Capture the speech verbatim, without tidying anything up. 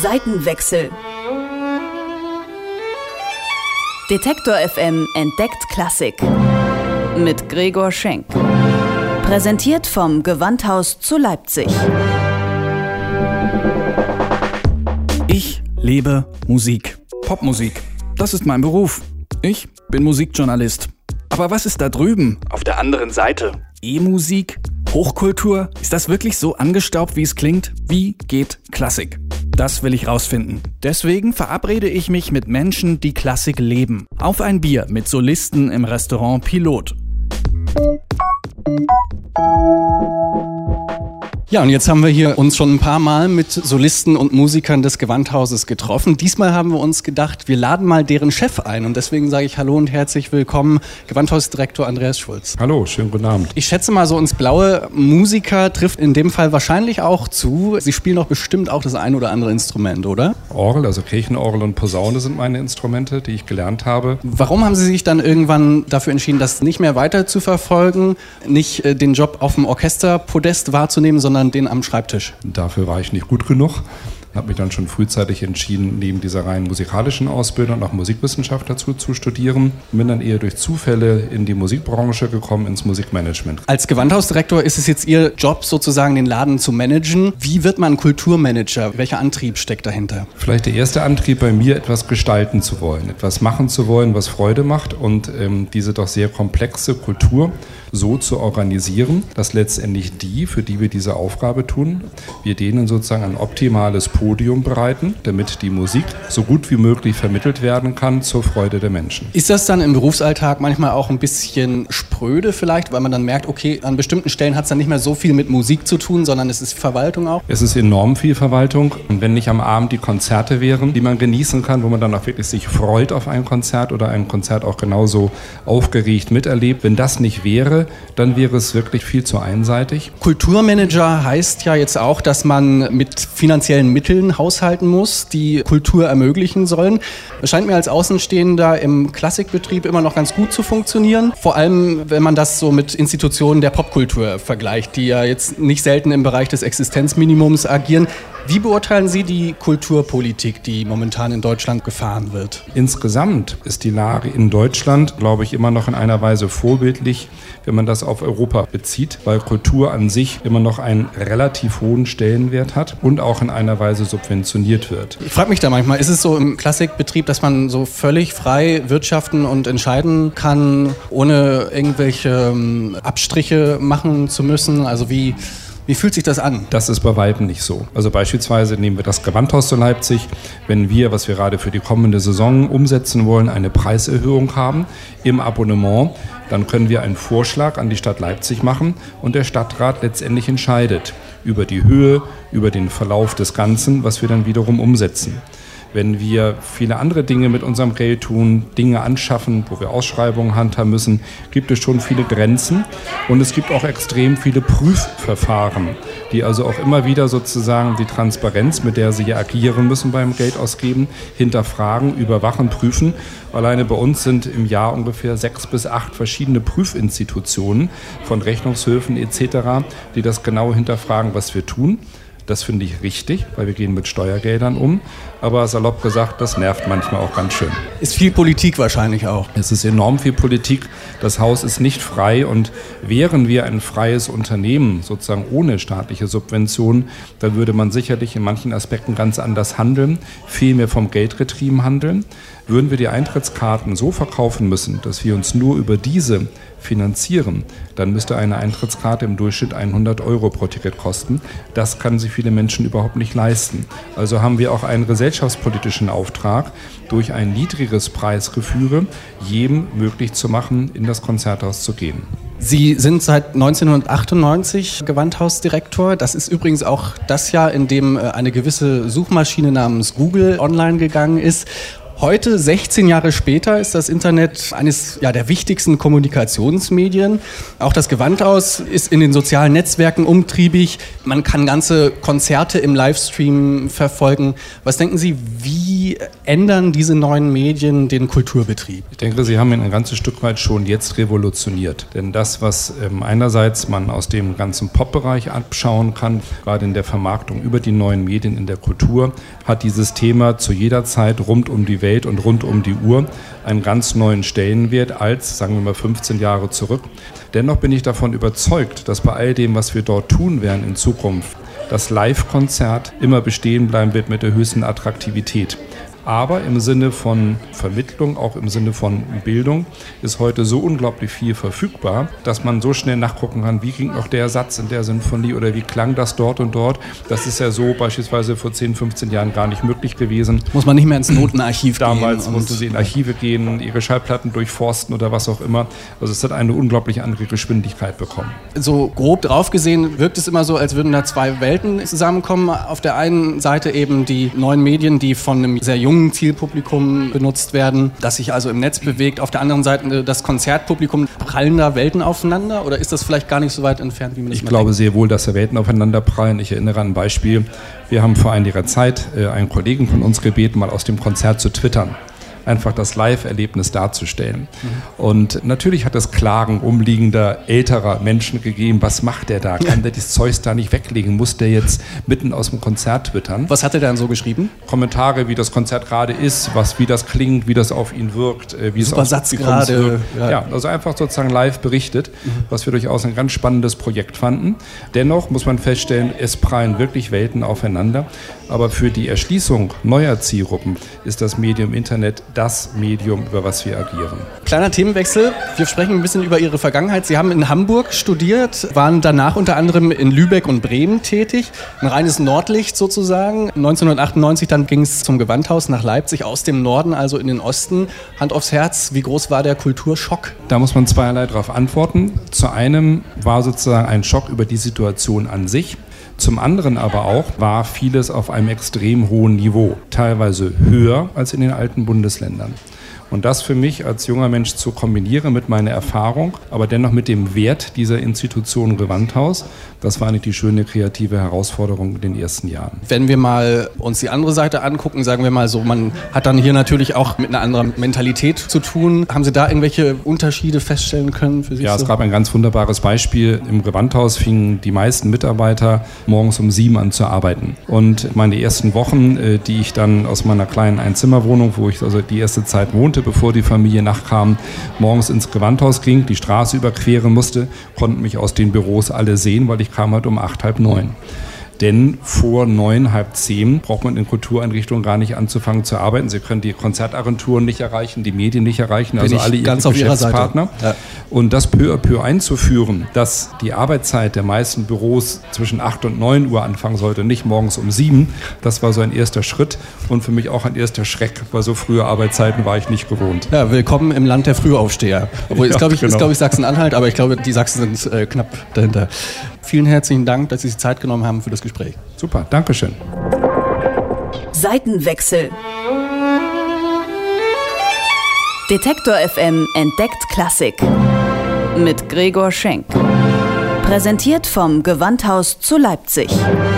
Seitenwechsel. Detektor F M entdeckt Klassik. Mit Gregor Schenk. Präsentiert vom Gewandhaus zu Leipzig. Ich lebe Musik. Popmusik. Das ist mein Beruf. Ich bin Musikjournalist. Aber was ist da drüben? Auf der anderen Seite. E-Musik? Hochkultur? Ist das wirklich so angestaubt, wie es klingt? Wie geht Klassik? Das will ich rausfinden. Deswegen verabrede ich mich mit Menschen, die Klassik leben. Auf ein Bier mit Solisten im Restaurant Pilot. Ja, und jetzt haben wir hier uns schon ein paar Mal mit Solisten und Musikern des Gewandhauses getroffen. Diesmal haben wir uns gedacht, wir laden mal deren Chef ein. Und deswegen sage ich Hallo und herzlich willkommen, Gewandhausdirektor Andreas Schulz. Hallo, schönen guten Abend. Ich schätze mal so ins Blaue, Musiker trifft in dem Fall wahrscheinlich auch zu. Sie spielen doch bestimmt auch das ein oder andere Instrument, oder? Orgel, also Kirchenorgel und Posaune sind meine Instrumente, die ich gelernt habe. Warum haben Sie sich dann irgendwann dafür entschieden, das nicht mehr weiter zu verfolgen, nicht äh, den Job auf dem Orchesterpodest wahrzunehmen, sondern den am Schreibtisch? Dafür war ich nicht gut genug. Habe mich dann schon frühzeitig entschieden, neben dieser rein musikalischen Ausbildung auch Musikwissenschaft dazu zu studieren. Bin dann eher durch Zufälle in die Musikbranche gekommen, ins Musikmanagement. Als Gewandhausdirektor ist es jetzt Ihr Job, sozusagen den Laden zu managen. Wie wird man Kulturmanager? Welcher Antrieb steckt dahinter? Vielleicht der erste Antrieb bei mir, etwas gestalten zu wollen, etwas machen zu wollen, was Freude macht und ähm, diese doch sehr komplexe Kultur so zu organisieren, dass letztendlich die, für die wir diese Aufgabe tun, wir denen sozusagen ein optimales Podium bereiten, damit die Musik so gut wie möglich vermittelt werden kann zur Freude der Menschen. Ist das dann im Berufsalltag manchmal auch ein bisschen spröde vielleicht, weil man dann merkt, okay, an bestimmten Stellen hat es dann nicht mehr so viel mit Musik zu tun, sondern es ist Verwaltung auch? Es ist enorm viel Verwaltung. Und wenn nicht am Abend die Konzerte wären, die man genießen kann, wo man dann auch wirklich sich freut auf ein Konzert oder ein Konzert auch genauso aufgeregt miterlebt, wenn das nicht wäre, dann wäre es wirklich viel zu einseitig. Kulturmanager heißt ja jetzt auch, dass man mit finanziellen Mitteln haushalten muss, die Kultur ermöglichen sollen. Es scheint mir als Außenstehender im Klassikbetrieb immer noch ganz gut zu funktionieren. Vor allem, wenn man das so mit Institutionen der Popkultur vergleicht, die ja jetzt nicht selten im Bereich des Existenzminimums agieren. Wie beurteilen Sie die Kulturpolitik, die momentan in Deutschland gefahren wird? Insgesamt ist die Lage in Deutschland, glaube ich, immer noch in einer Weise vorbildlich, wenn man das auf Europa bezieht, weil Kultur an sich immer noch einen relativ hohen Stellenwert hat und auch in einer Weise subventioniert wird. Ich frage mich da manchmal, ist es so im Klassikbetrieb, dass man so völlig frei wirtschaften und entscheiden kann, ohne irgendwelche Abstriche machen zu müssen? Also wie... Wie fühlt sich das an? Das ist bei weitem nicht so. Also beispielsweise nehmen wir das Gewandhaus zu Leipzig. Wenn wir, was wir gerade für die kommende Saison umsetzen wollen, eine Preiserhöhung haben im Abonnement, dann können wir einen Vorschlag an die Stadt Leipzig machen und der Stadtrat letztendlich entscheidet über die Höhe, über den Verlauf des Ganzen, was wir dann wiederum umsetzen. Wenn wir viele andere Dinge mit unserem Geld tun, Dinge anschaffen, wo wir Ausschreibungen handhaben müssen, gibt es schon viele Grenzen und es gibt auch extrem viele Prüfverfahren, die also auch immer wieder sozusagen die Transparenz, mit der sie hier agieren müssen beim Geld ausgeben, hinterfragen, überwachen, prüfen. Alleine bei uns sind im Jahr ungefähr sechs bis acht verschiedene Prüfinstitutionen von Rechnungshöfen et cetera, die das genau hinterfragen, was wir tun. Das finde ich richtig, weil wir gehen mit Steuergeldern um. Aber salopp gesagt, das nervt manchmal auch ganz schön. Ist viel Politik wahrscheinlich auch. Es ist enorm viel Politik. Das Haus ist nicht frei. Und wären wir ein freies Unternehmen, sozusagen ohne staatliche Subventionen, dann würde man sicherlich in manchen Aspekten ganz anders handeln, viel mehr vom Geld getrieben handeln. Würden wir die Eintrittskarten so verkaufen müssen, dass wir uns nur über diese finanzieren, dann müsste eine Eintrittskarte im Durchschnitt hundert Euro pro Ticket kosten. Das kann sich viele Menschen überhaupt nicht leisten. Also haben wir auch einen gesellschaftspolitischen Auftrag, durch ein niedrigeres Preisgefüge jedem möglich zu machen, in das Konzerthaus zu gehen. Sie sind seit neunzehnhundertachtundneunzig Gewandhausdirektor. Das ist übrigens auch das Jahr, in dem eine gewisse Suchmaschine namens Google online gegangen ist. Heute, sechzehn Jahre später, ist das Internet eines ja, der wichtigsten Kommunikationsmedien. Auch das Gewandhaus ist in den sozialen Netzwerken umtriebig. Man kann ganze Konzerte im Livestream verfolgen. Was denken Sie, wie ändern diese neuen Medien den Kulturbetrieb? Ich denke, sie haben ihn ein ganzes Stück weit schon jetzt revolutioniert. Denn das, was ähm, einerseits man aus dem ganzen Pop-Bereich abschauen kann, gerade in der Vermarktung über die neuen Medien in der Kultur, hat dieses Thema zu jeder Zeit rund um die Welt und rund um die Uhr einen ganz neuen Stellenwert als, sagen wir mal, fünfzehn Jahre zurück. Dennoch bin ich davon überzeugt, dass bei all dem, was wir dort tun werden in Zukunft, das Live-Konzert immer bestehen bleiben wird mit der höchsten Attraktivität. Aber im Sinne von Vermittlung, auch im Sinne von Bildung, ist heute so unglaublich viel verfügbar, dass man so schnell nachgucken kann, wie ging noch der Satz in der Sinfonie oder wie klang das dort und dort. Das ist ja so beispielsweise vor zehn, fünfzehn Jahren gar nicht möglich gewesen. Muss man nicht mehr ins Notenarchiv Damals gehen. Damals mussten sie in Archive gehen, ihre Schallplatten durchforsten oder was auch immer. Also es hat eine unglaublich andere Geschwindigkeit bekommen. So grob drauf gesehen wirkt es immer so, als würden da zwei Welten zusammenkommen. Auf der einen Seite eben die neuen Medien, die von einem sehr jungen Zielpublikum benutzt werden, das sich also im Netz bewegt. Auf der anderen Seite das Konzertpublikum. Prallen da Welten aufeinander oder ist das vielleicht gar nicht so weit entfernt, wie man das Ich glaube denkt? sehr wohl, dass da Welten aufeinander prallen. Ich erinnere an ein Beispiel. Wir haben vor einiger Zeit äh, einen Kollegen von uns gebeten, mal aus dem Konzert zu twittern. Einfach das Live-Erlebnis darzustellen. Mhm. Und natürlich hat es Klagen umliegender, älterer Menschen gegeben. Was macht der da? Kann der das Zeug da nicht weglegen? Muss der jetzt mitten aus dem Konzert twittern? Was hat er dann so geschrieben? Kommentare, wie das Konzert gerade ist, was, wie das klingt, wie das auf ihn wirkt, wie Super es auf Satz die gerade. wirkt. Ja. Ja, also einfach sozusagen live berichtet, mhm. was wir durchaus ein ganz spannendes Projekt fanden. Dennoch muss man feststellen, es prallen wirklich Welten aufeinander. Aber für die Erschließung neuer Zielgruppen ist das Medium Internet das Medium, über was wir agieren. Kleiner Themenwechsel. Wir sprechen ein bisschen über Ihre Vergangenheit. Sie haben in Hamburg studiert, waren danach unter anderem in Lübeck und Bremen tätig. Ein reines Nordlicht sozusagen. neunzehnhundertachtundneunzig dann ging es zum Gewandhaus nach Leipzig, aus dem Norden, also in den Osten. Hand aufs Herz, wie groß war der Kulturschock? Da muss man zweierlei darauf antworten. Zu einem war sozusagen ein Schock über die Situation an sich. Zum anderen aber auch war vieles auf einem extrem hohen Niveau, teilweise höher als in den alten Bundesländern. Und das für mich als junger Mensch zu kombinieren mit meiner Erfahrung, aber dennoch mit dem Wert dieser Institution Gewandhaus, das war nicht die schöne kreative Herausforderung in den ersten Jahren. Wenn wir mal uns die andere Seite angucken, sagen wir mal so, man hat dann hier natürlich auch mit einer anderen Mentalität zu tun. Haben Sie da irgendwelche Unterschiede feststellen können für sich? Ja, so? Es gab ein ganz wunderbares Beispiel. Im Gewandhaus fingen die meisten Mitarbeiter morgens um sieben an zu arbeiten. Und meine ersten Wochen, die ich dann aus meiner kleinen Einzimmerwohnung, wo ich also die erste Zeit wohnte, bevor die Familie nachkam, morgens ins Gewandhaus ging, die Straße überqueren musste, konnten mich aus den Büros alle sehen, weil ich kam halt um acht, halb neun. Denn vor neun, halb zehn braucht man in Kultureinrichtungen gar nicht anzufangen zu arbeiten. Sie können die Konzertagenturen nicht erreichen, die Medien nicht erreichen, Bin also ich alle ihre ganz auf Ihrer Geschäftspartner. Seite. Ja. Und das peu à peu einzuführen, dass die Arbeitszeit der meisten Büros zwischen acht und neun Uhr anfangen sollte, nicht morgens um sieben, das war so ein erster Schritt und für mich auch ein erster Schreck, weil so frühe Arbeitszeiten war ich nicht gewohnt. Ja, willkommen im Land der Frühaufsteher. Obwohl, Ja, ist, glaube ich, genau. ist, glaub ich, Sachsen-Anhalt, aber ich glaube, die Sachsen sind äh, knapp dahinter. Vielen herzlichen Dank, dass Sie sich Zeit genommen haben für das Gespräch. Super, Dankeschön. Seitenwechsel. Detektor F M entdeckt Klassik. Mit Gregor Schenk. Präsentiert vom Gewandhaus zu Leipzig.